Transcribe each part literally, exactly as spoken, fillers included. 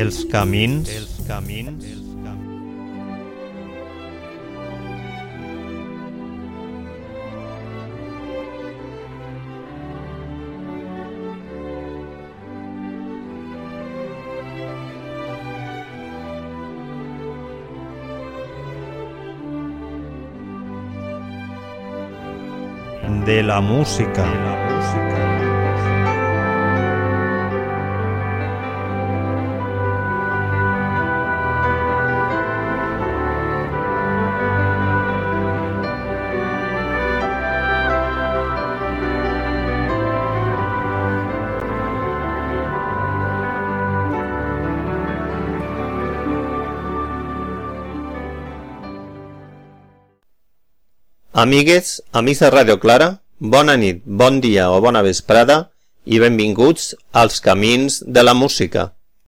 els camins, els camins, de la música, de la música. Amigues, amics de Ràdio Clara, bona nit, bon dia o bona vesprada i benvinguts als Camins de la Música.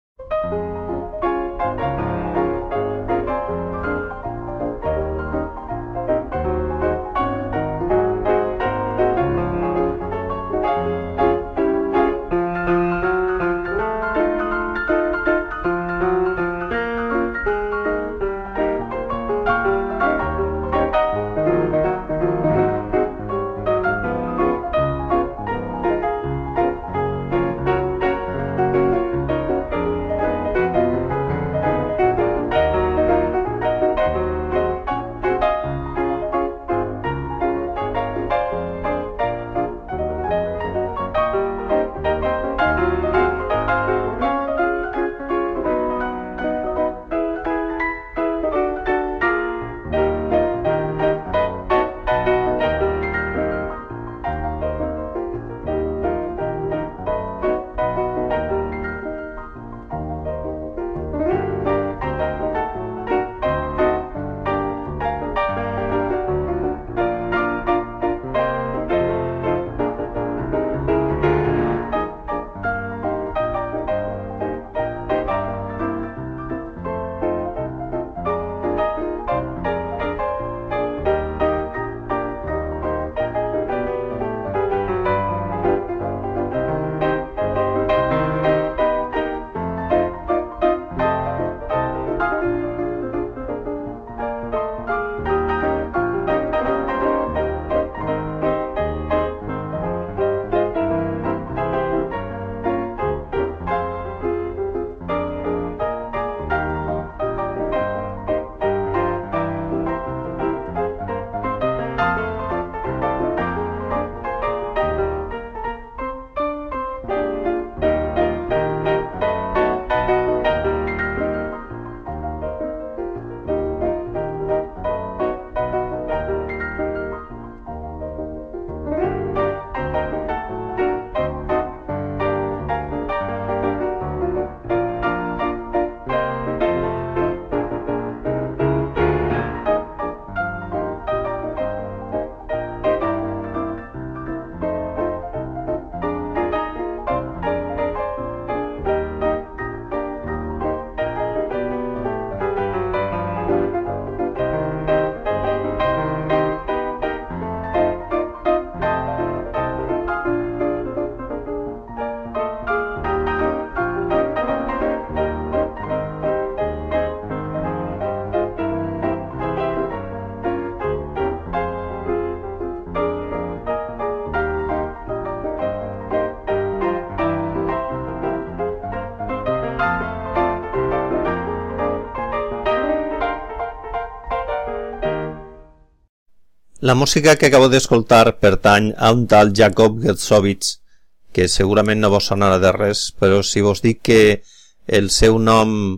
La música que acabo d'escoltar pertany a un tal Jacob Gersowitz, que segurament no vos sonarà de res, però si vos dic que el seu nom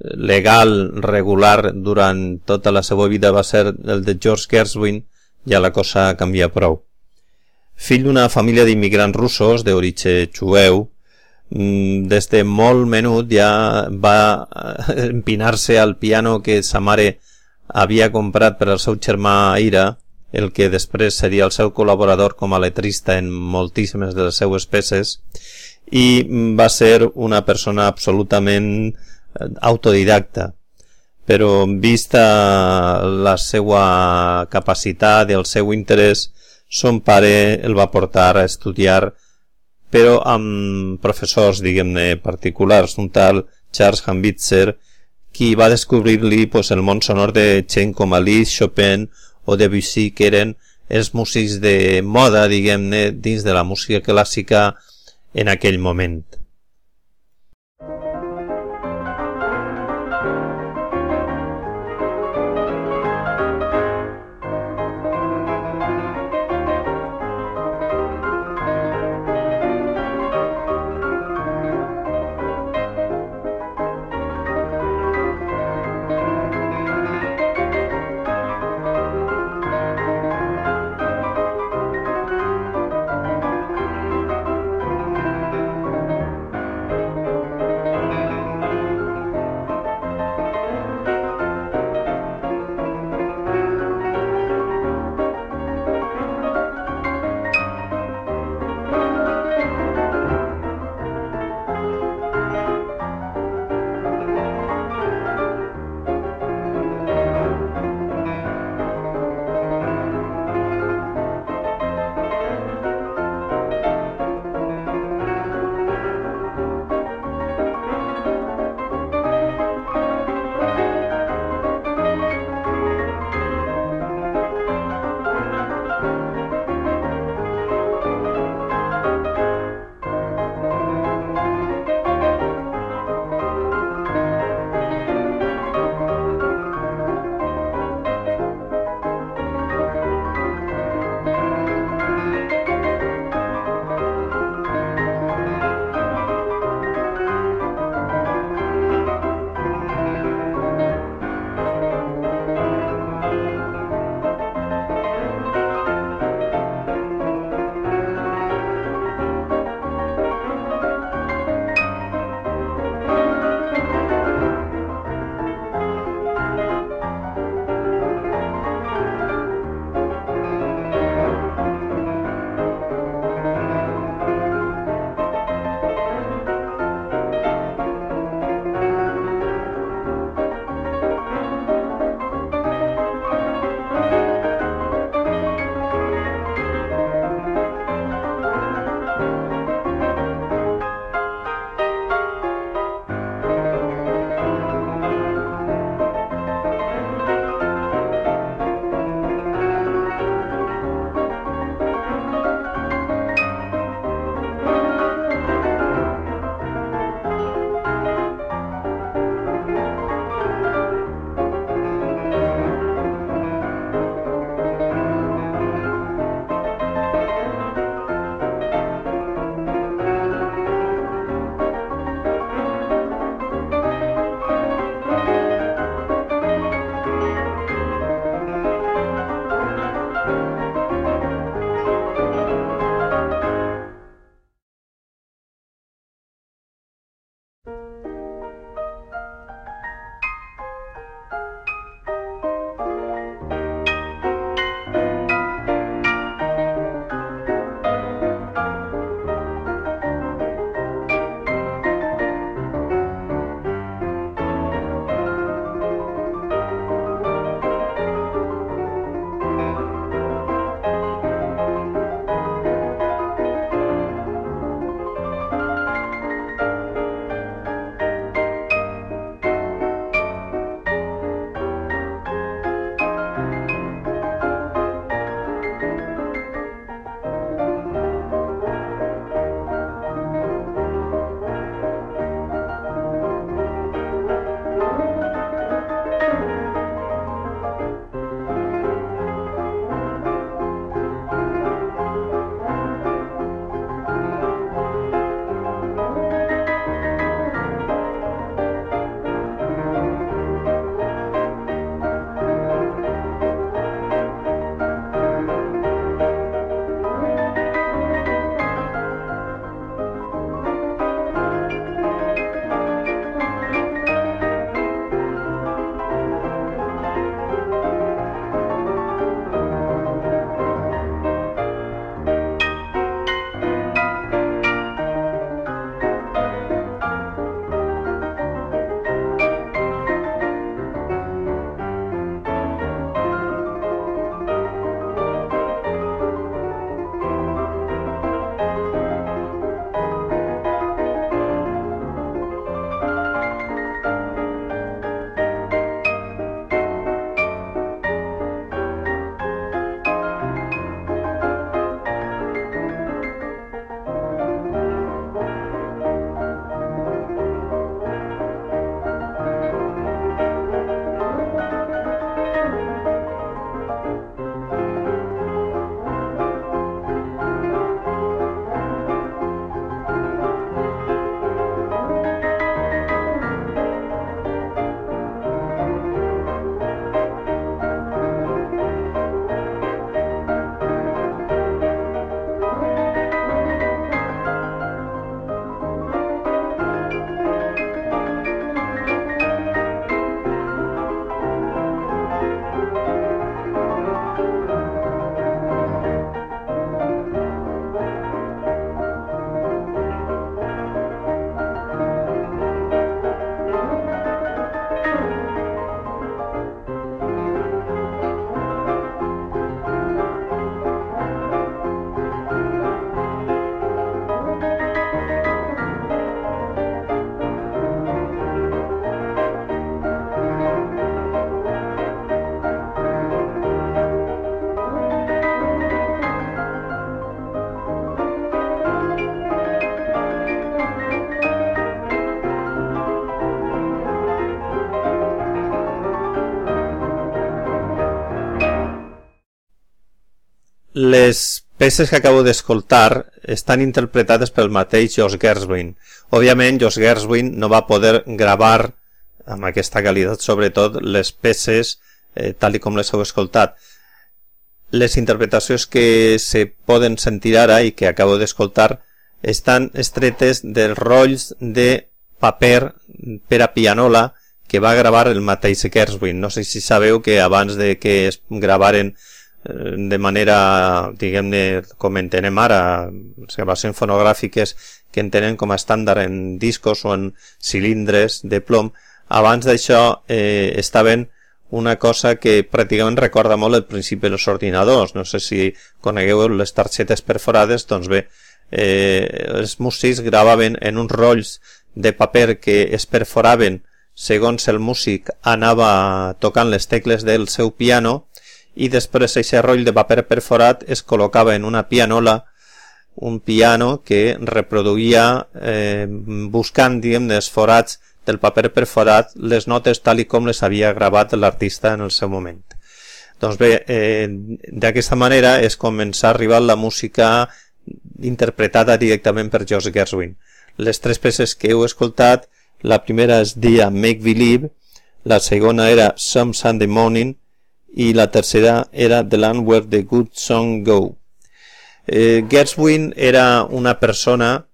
legal, regular, durant tota la seva vida va ser el de George Gershwin, ja la cosa canvia prou. Fill d'una família d'immigrants russos d'origen jueu, des de molt menut ja va empinar-se al piano que sa mare havia comprat per al seu germà Ira, el que després seria el seu col·laborador com a letrista en moltíssimes de les seues peces, i va ser una persona absolutament autodidacta. Però vista la seva capacitat i el seu interès, son pare el va portar a estudiar, però amb professors, diguem-ne, particulars, un tal Charles Hambitzer, qui va descobrir-li pues, el món sonor de gent com Alice, Chopin o Debussy, que eren els músics de moda, diguem-ne, dins de la música clàssica en aquell moment. Les peces que acabo d'escoltar estan interpretades pel mateix Josh Gershwin. Òbviament, Josh Gershwin no va poder gravar amb aquesta qualitat, sobretot, les peces eh, tal i com les heu escoltat. Les interpretacions que se poden sentir ara i que acabo d'escoltar estan estretes dels rolls de paper per a pianola que va gravar el mateix Gershwin. No sé si sabeu que abans de que es gravaren de manera, diguem-ne, com entenem ara, les gravacions fonogràfiques que entenen com a estàndard en discos o en cilindres de plom, abans d'això eh, estaven una cosa que pràcticament recorda molt el principi dels ordinadors. No sé si conegueu les targetes perforades, doncs bé, eh, els músics gravaven en uns rolls de paper que es perforaven segons el músic anava tocant les tecles del seu piano, i després aquest roll de paper perforat es col·locava en una pianola, un piano que reproduïa, eh, buscant, diguem, els forats del paper perforat, les notes tal i com les havia gravat l'artista en el seu moment. Doncs bé, eh, d'aquesta manera és començar a arribar la música interpretada directament per Josh Gershwin. Les tres peces que heu escoltat, la primera es dia Make Believe, la segona era Some Sunday Morning, i la tercera era The Land Where the Good Song Go. Eh, Gershwin era una persona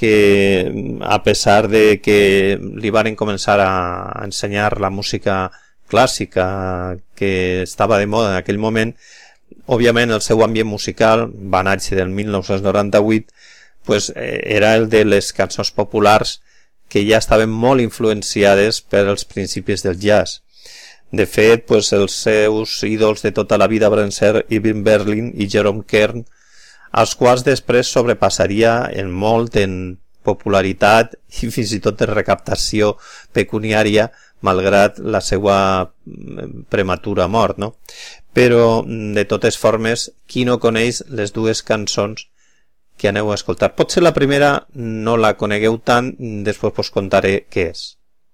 que, a pesar de que li van començar a ensenyar la música clàssica que estava de moda en aquell moment, òbviament el seu ambient musical va néixer del mil nou-cents noranta-vuit, pues, eh, era el de les cançons populars que ja estaven molt influenciades per els principis del jazz. De fet, pues, els seus ídols de tota la vida van ser Irving Berlin i Jerome Kern, als quals després sobrepassaria en molt en popularitat i fins i tot en recaptació pecuniària, malgrat la seva prematura mort, no? Però, de totes formes, qui no coneix les dues cançons que aneu a escoltar? Potser la primera no la conegueu tant, després us contaré què és.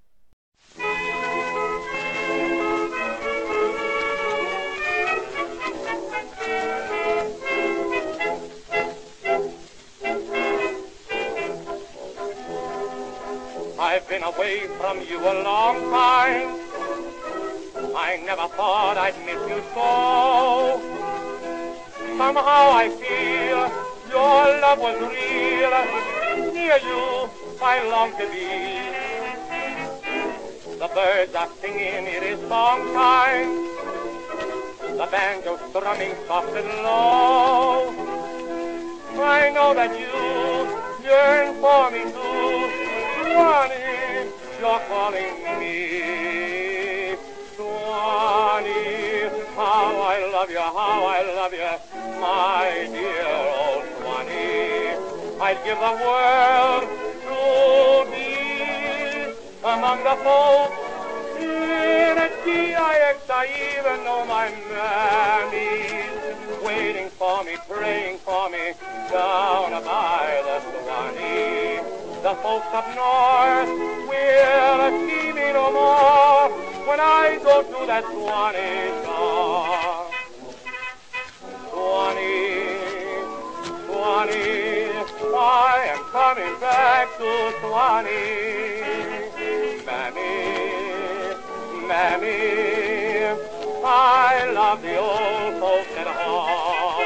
I've been away from you a long time. I never thought I'd miss you so. Somehow I feel your love was real. Near you I long to be. The birds are singing, it is song time. The banjo strumming soft and low. I know that you yearn for me too. Swanee, you're calling me. Swanee, how I love you, how I love you, my dear old Swanee. I'd give the world to be among the folks in a T I X. I even know my mammy's waiting for me, praying for me down by the Swanee. The folks up north will see me no more when I go to that Swanee shore. Swanee, Swanee, I am coming back to Swanee. Mammy, Mammy, I love the old folks at home.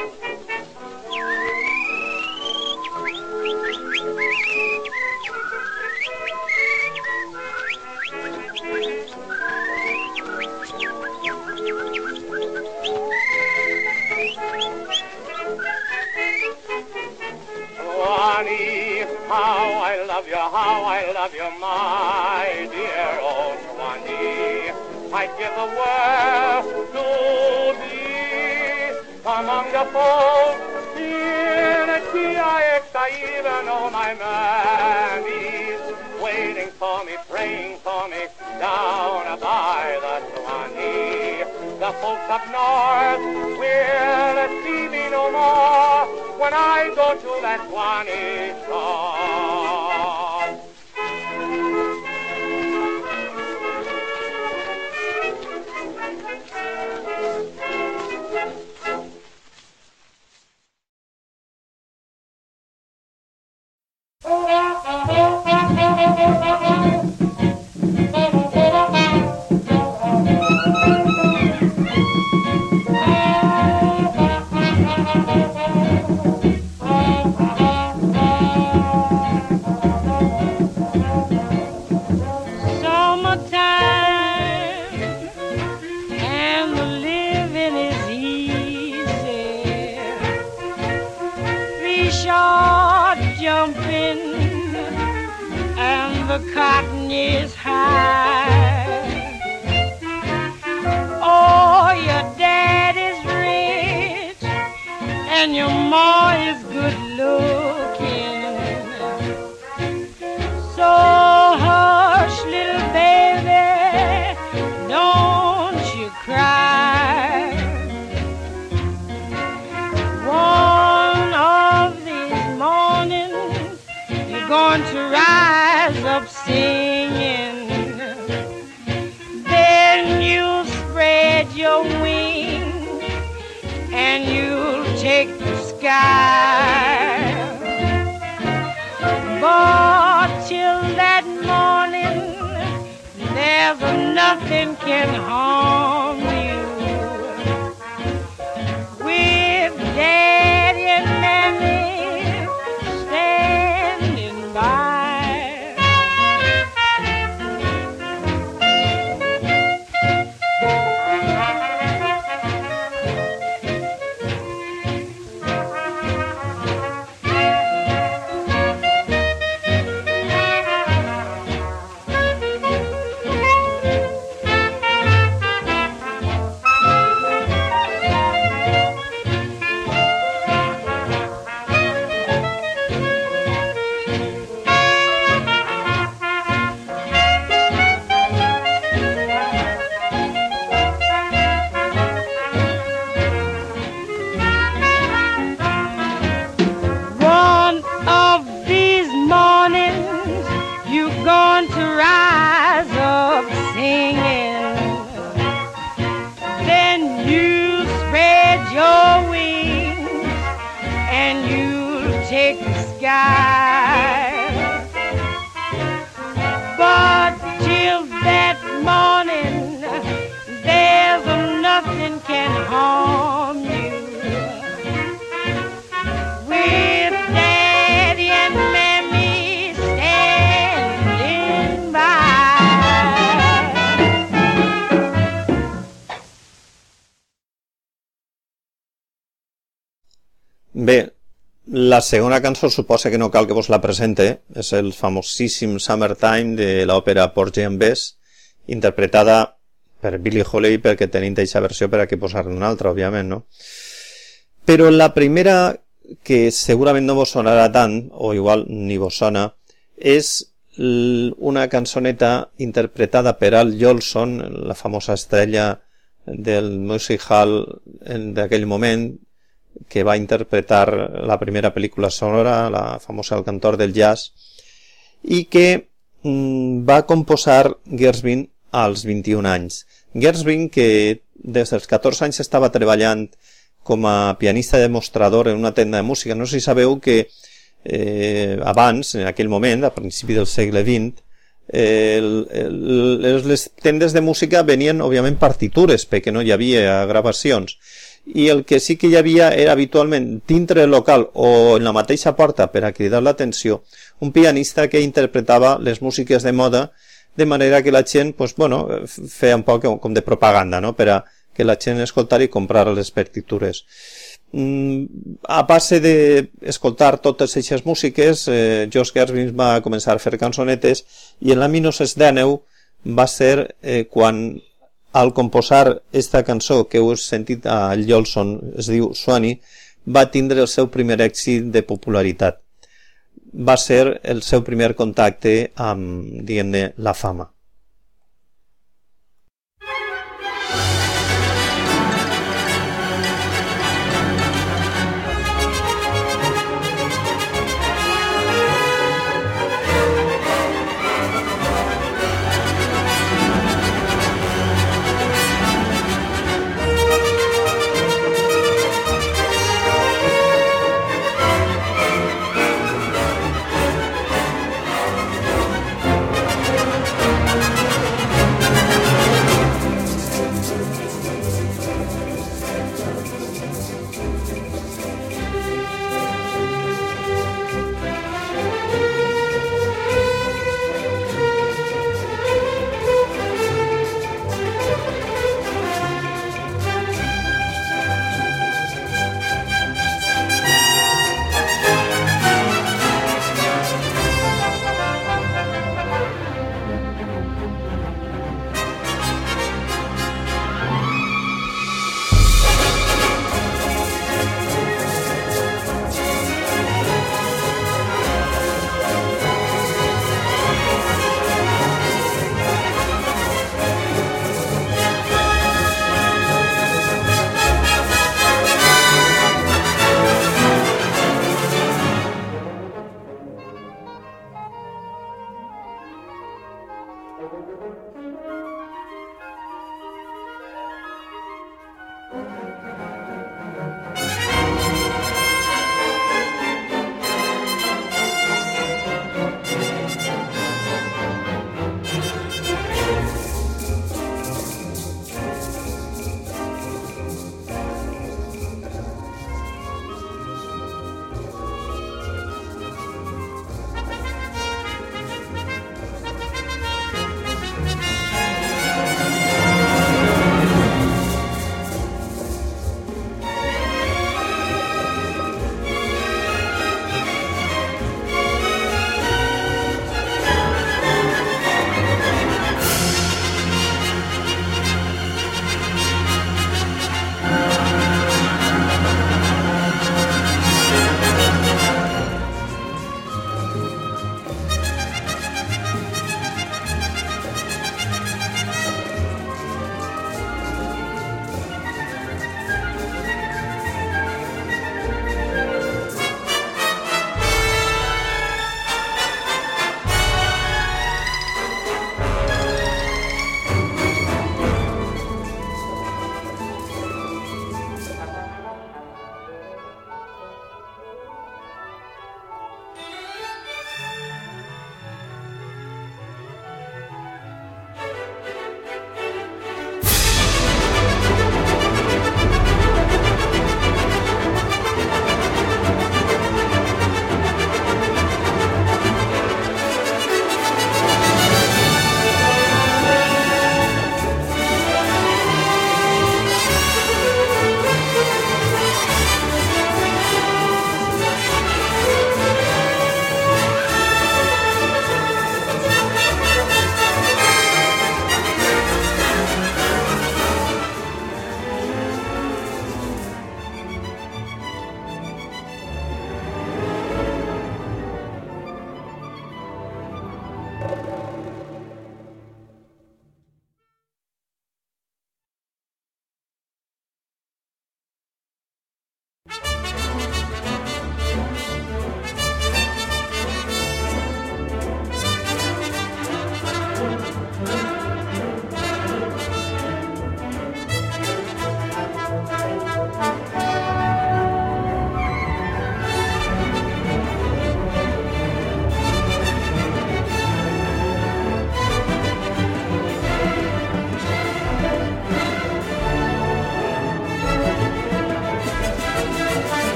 Swanee, how I love you, how I love you, my dear old Swanee. I'd give the world to be among the folks in a T I X. I even know my mammy's waiting for me, praying for me down by the Swanee. The folks up north will see me no more when I go to that Swanee shore. Cotton is high. Oh, your dad is rich and your ma is good looking. So hush, little baby, don't you cry. One of these mornings you're going to rise up singing, then you'll spread your wings and you'll take the sky. But till that morning, there's nothing can harm you. With Daddy and Mammy standing by. But till that morning, there's nothing can harm you. With Daddy and Mammy standing by. Bé, la segona cançó suposa que no cal que vos la presente, és el famosíssim Summertime de l'òpera Porgy and Bess, interpretada per Billie Holiday, perquè tenim aquesta versió per a que posar-ne una altra, òbviament, no? Però la primera, que segurament no vos sonarà tant, o igual ni vos sona, és una cançoneta interpretada per Al Jolson, la famosa estrella del music hall d'aquell moment, que va interpretar la primera pel·lícula sonora, la famosa El cantor del jazz, i que mm, va composar Gershwin als vint-i-un anys. Gershwin, que des dels catorze anys estava treballant com a pianista demostrador en una tenda de música. No sé si sabeu que eh, abans, en aquell moment, a principi del segle vint, eh, el, el, les tendes de música venien, òbviament, partitures, perquè no hi havia gravacions. I el que sí que hi havia era habitualment dintre el local o en la mateixa porta, per a cridar l'atenció, un pianista que interpretava les músiques de moda, de manera que la gent pues, bueno, feia un poc com de propaganda, no? Per a que la gent escoltara i comprara les partitures. Mm, a base d'escoltar totes aquestes músiques, eh, George Gershwin va començar a fer cançonetes i en l'any mil nou-cents deu va ser eh, quan al composar esta cançó que heu sentit a Jolson, es diu Swanee, va tindre el seu primer èxit de popularitat. Va ser el seu primer contacte amb, diguem-ne, la fama.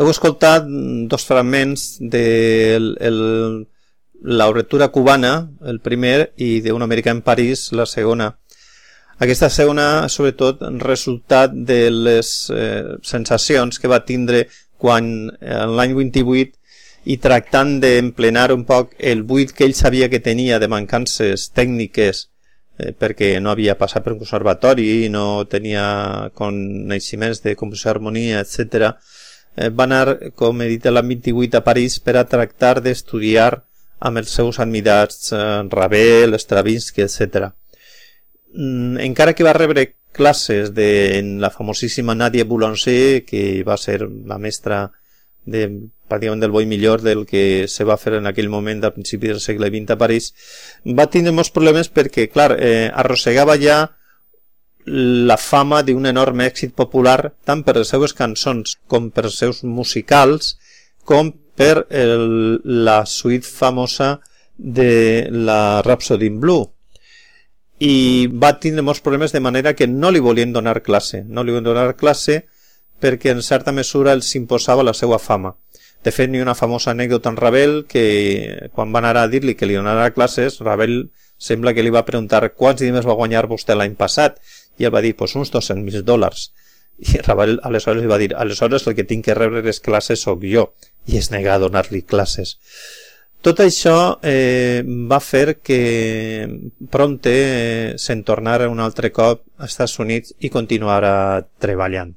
Heu escoltat dos fragments de el, l'obertura cubana, el primer, i d'un americà en París, la segona. Aquesta segona, sobretot, resultat de les eh, sensacions que va tindre quan en l'any vint-i-vuit i tractant d'emplenar un poc el buit que ell sabia que tenia de mancances tècniques eh, perquè no havia passat per un conservatori, no tenia coneixements de composició d'harmonia, etcètera, eh, va anar, com he dit, l'any vint-i-vuit a París per a tractar d'estudiar amb els seus admirats eh, Ravel, Stravinsky, etcètera. Mm, encara que va rebre classes de en la famosíssima Nadia Boulanger, que va ser la mestra de, pràcticament del bo i millor del que se va fer en aquell moment al principi del segle vint a París, va tindre molts problemes perquè, clar, eh, arrossegava ja la fama d'un enorme èxit popular tant per les seues cançons com per els seus musicals com per el, la suite famosa de la Rhapsody in Blue. I va tindre molts problemes de manera que no li volien donar classe. No li volien donar classe perquè en certa mesura els imposava la seva fama. De fet, n'hi ha una famosa anècdota en Ravel que quan van anar a dir-li que li donarà classes, Ravel sembla que li va preguntar quants diners va guanyar vostè l'any passat i ell va dir, pues uns dos-cents mil dòlars. I Ravel aleshores li va dir, aleshores el que tinc que rebre les classes sóc jo, i es nega a donar-li classes. Tot això eh, va fer que prompte eh, se'n tornara un altre cop als Estats Units i continuara treballant.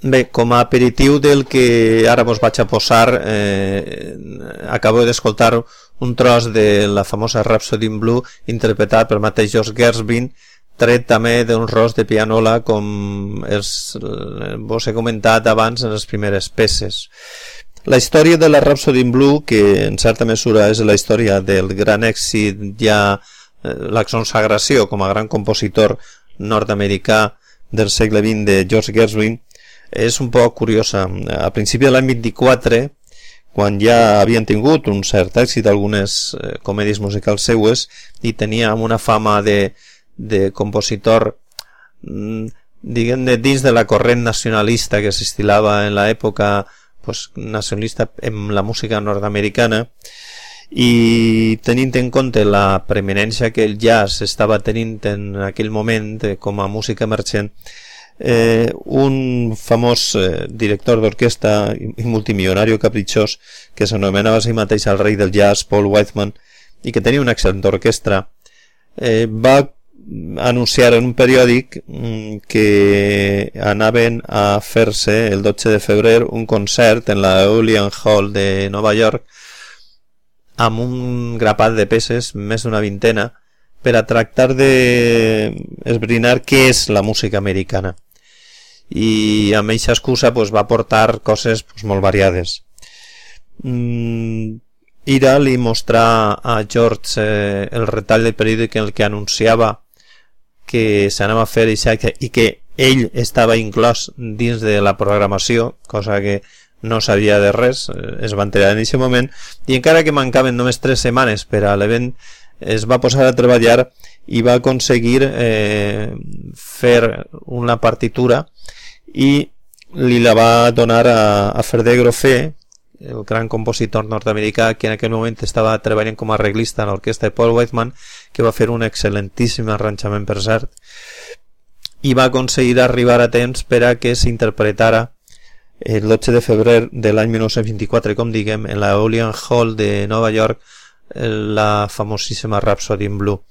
Bé, com a aperitiu del que ara vos vaig a posar, eh, acabo d'escoltar un tros de la famosa Rhapsody in Blue interpretat per mateix George Gershwin, tret també d'un ros de pianola com els, vos he comentat abans en les primeres peces. La història de la Rhapsody in Blue, que en certa mesura és la història del gran èxit, ja eh, la consagració com a gran compositor nord-americà del segle vint de George Gershwin, és un poc curiosa. A principi de l'any vint-i-quatre, quan ja havien tingut un cert èxit algunes eh, comèdies musicals seues i tenia una fama de, de compositor mm, diguem-ne dins de la corrent nacionalista que s'estilava en l'època, pues, nacionalista en la música nord-americana, i tenint en compte la preeminència que el jazz estava tenint en aquell moment eh, com a música emergent, Eh, un famós eh, director d'orquestra i multimilionari capritxós que s'anomenava a si mateix el rei del jazz, Paul Whiteman, i que tenia una excel·lent orquestra, eh, va anunciar en un periòdic mm, que anaven a fer-se el dotze de febrer un concert en la Aeolian Hall de Nova York amb un grapat de peces, més d'una vintena, per a tractar de esbrinar què és la música americana. I amb aquesta excusa pues, va portar coses pues, molt variades. Mm, Ira li mostrà a George eh, el retall del periòdic en el que anunciava que s'anava a fer això i que ell estava inclòs dins de la programació, cosa que no sabia de res, es va enterar en aquest moment, i encara que mancaven només tres setmanes per a l'event, es va posar a treballar i va aconseguir eh, fer una partitura i li la va donar a, a Ferder Groffé, el gran compositor nord-americà que en aquell moment estava treballant com a arreglista en l'orquestra de Paul Whiteman, que va fer un excel·lentíssim arranjament, per cert, i va aconseguir arribar a temps per a que s'interpretara el dotze de febrer de l'any mil nou-cents vint-i-quatre, com diguem, en la Aeolian Hall de Nova York, la famosíssima Rhapsody in Blue.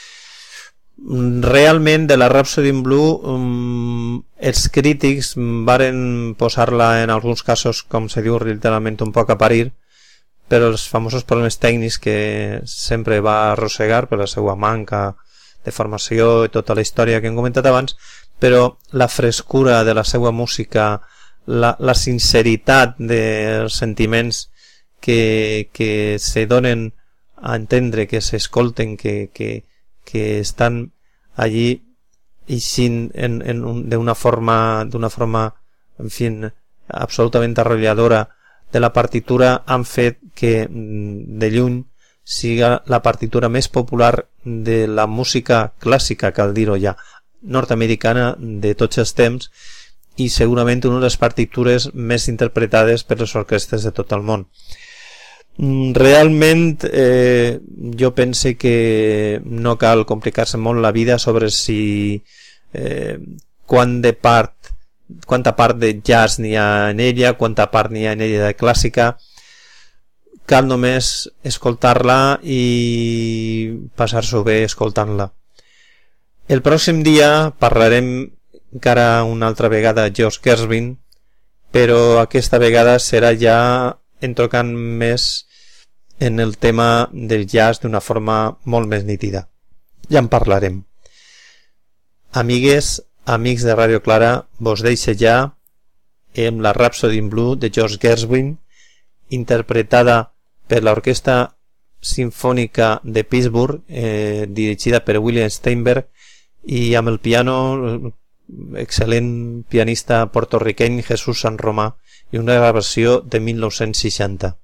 Realment, de la Rhapsody in Blue, um, els crítics varen posar-la en alguns casos, com se diu, literalment un poc a parir, per els famosos problemes tècnics que sempre va arrossegar per la seva manca de formació i tota la història que hem comentat abans, però la frescura de la seva música, la, la sinceritat dels sentiments que, que se donen a entendre, que s'escolten, que, que, que estan allí eixint en, en un, d'una forma, d'una forma, en fi, absolutament arrolladora de la partitura, han fet que de lluny siga la partitura més popular de la música clàssica, cal dir-ho ja, nord-americana de tots els temps, i segurament una de les partitures més interpretades per les orquestres de tot el món. Realment eh, jo pense que no cal complicar-se molt la vida sobre si eh, quant de part quanta part de jazz n'hi ha en ella, quanta part n'hi ha en ella de clàssica. Cal només escoltar-la i passar-s'ho bé escoltant-la. El pròxim dia parlarem encara una altra vegada de George Gershwin, però aquesta vegada serà ja entrocant més en el tema del jazz d'una forma molt més nítida. Ja en parlarem. Amigues, amics de Ràdio Clara, vos deixe ja amb la Rhapsody in Blue de George Gershwin, interpretada per l'Orquestra Simfònica de Pittsburgh, eh, dirigida per William Steinberg, i amb el piano excel·lent pianista porto-riqueny Jesús San Romà, i una gravació de mil nou-cents seixanta.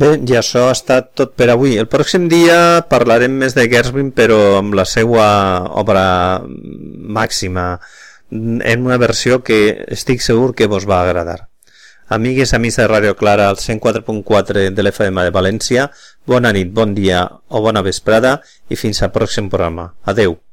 Bé, i això ha estat tot per avui. El pròxim dia parlarem més de Gershwin, però amb la seva obra màxima, en una versió que estic segur que vos va agradar. Amigues i amics de Ràdio Clara, al cent quatre punt quatre de l'F M de València, bona nit, bon dia o bona vesprada i fins al pròxim programa. Adeu.